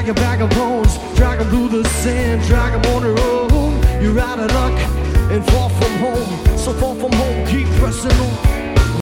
a bag of bones, drag 'em through the sand, drag 'em on the road. You're out of luck and far from home, so far from home, keep pressing on.